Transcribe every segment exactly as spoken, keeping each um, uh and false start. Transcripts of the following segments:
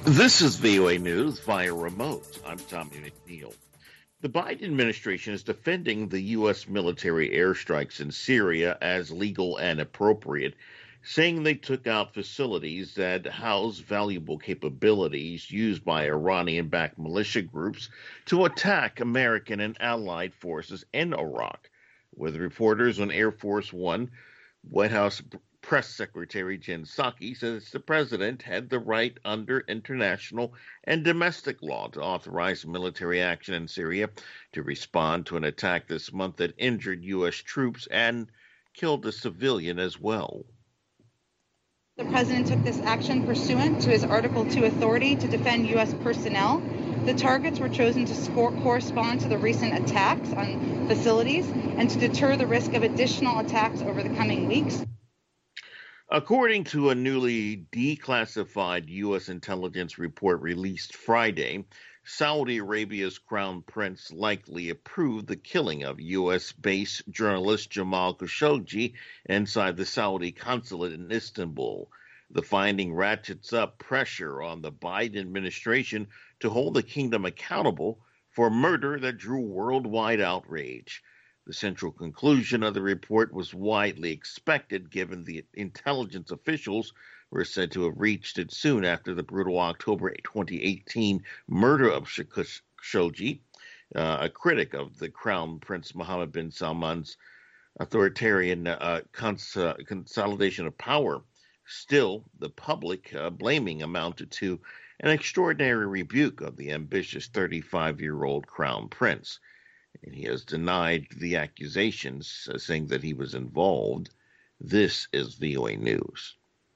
This is V O A News via remote. I'm Tommy McNeil. The Biden administration is defending the U S military airstrikes in Syria as legal and appropriate, saying they took out facilities that house valuable capabilities used by Iranian-backed militia groups to attack American and allied forces in Iraq. With reporters on Air Force One, White House Press Secretary Jen Psaki says the president had the right under international and domestic law to authorize military action in Syria to respond to an attack this month that injured U S troops and killed a civilian as well. The president took this action pursuant to his Article two authority to defend U S personnel. The targets were chosen to score, correspond to the recent attacks on facilities and to deter the risk of additional attacks over the coming weeks. According to a newly declassified U S intelligence report released Friday, Saudi Arabia's crown prince likely approved the killing of U S-based journalist Jamal Khashoggi inside the Saudi consulate in Istanbul. The finding ratchets up pressure on the Biden administration to hold the kingdom accountable for a murder that drew worldwide outrage. The central conclusion of the report was widely expected, given the intelligence officials were said to have reached it soon after the brutal October twenty eighteen murder of Khashoggi, uh, a critic of the Crown Prince Mohammed bin Salman's authoritarian uh, cons- uh, consolidation of power. Still, the public uh, blaming amounted to an extraordinary rebuke of the ambitious thirty-five-year-old Crown Prince. And he has denied the accusations, uh, saying that he was involved. This is V O A News.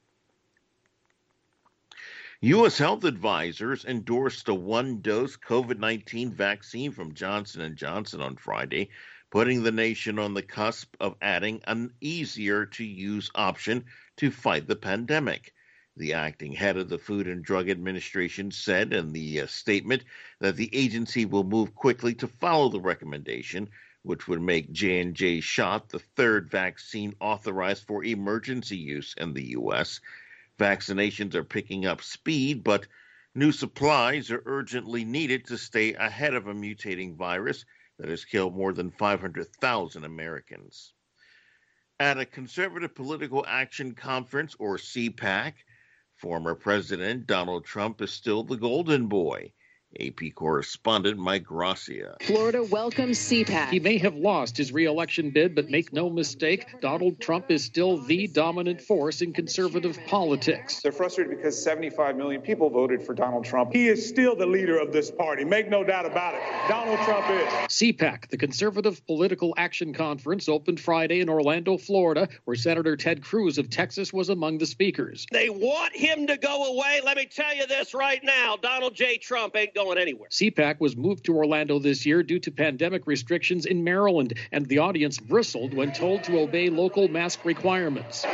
U S health advisors endorsed a one-dose COVID nineteen vaccine from Johnson and Johnson on Friday, putting the nation on the cusp of adding an easier-to-use option to fight the pandemic. The acting head of the Food and Drug Administration said in the uh, statement that the agency will move quickly to follow the recommendation, which would make J and J shot the third vaccine authorized for emergency use in the U S. Vaccinations are picking up speed, but new supplies are urgently needed to stay ahead of a mutating virus that has killed more than five hundred thousand Americans. At a Conservative Political Action Conference, or C PAC, former President Donald Trump is still the golden boy. A P correspondent Mike Gracia. Florida welcomes C PAC. He may have lost his re-election bid, but make no mistake, Donald Trump is still the dominant force in conservative politics. They're frustrated because seventy-five million people voted for Donald Trump. He is still the leader of this party. Make no doubt about it. Donald Trump is. C PAC, the Conservative Political Action Conference, opened Friday in Orlando, Florida, where Senator Ted Cruz of Texas was among the speakers. They want him to go away. Let me tell you this right now. Donald J. Trump ain't going anywhere. C PAC was moved to Orlando this year due to pandemic restrictions in Maryland, and the audience bristled when told to obey local mask requirements.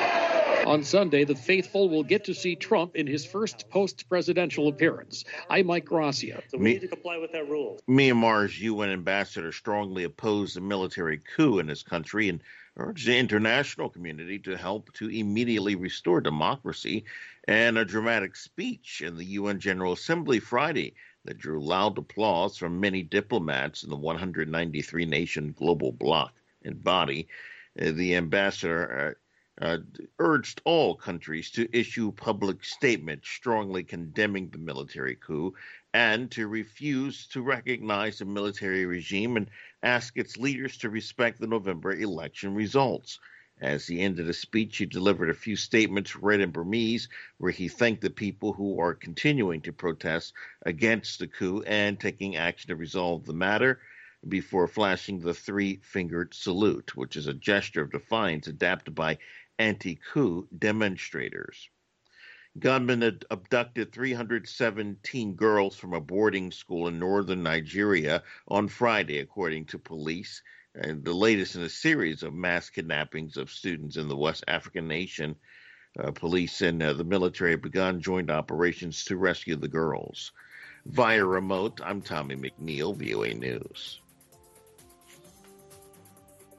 On Sunday, the faithful will get to see Trump in his first post-presidential appearance. I'm Mike Gracia. So we need to comply with that rule. Myanmar's U N ambassador strongly opposed the military coup in his country and urged the international community to help to immediately restore democracy. And a dramatic speech in the U N General Assembly Friday that drew loud applause from many diplomats in the one hundred ninety-three nation global bloc and body. Uh, the ambassador uh, uh, urged all countries to issue public statements strongly condemning the military coup and to refuse to recognize the military regime and ask its leaders to respect the November election results. As he ended a speech, he delivered a few statements read in Burmese, where he thanked the people who are continuing to protest against the coup and taking action to resolve the matter, before flashing the three-fingered salute, which is a gesture of defiance adapted by anti-coup demonstrators. Gunmen had abducted three hundred seventeen girls from a boarding school in northern Nigeria on Friday, according to police, and the latest in a series of mass kidnappings of students in the West African nation. Uh, police and uh, the military have begun joint operations to rescue the girls. Via remote, I'm Tommy McNeil, V O A News.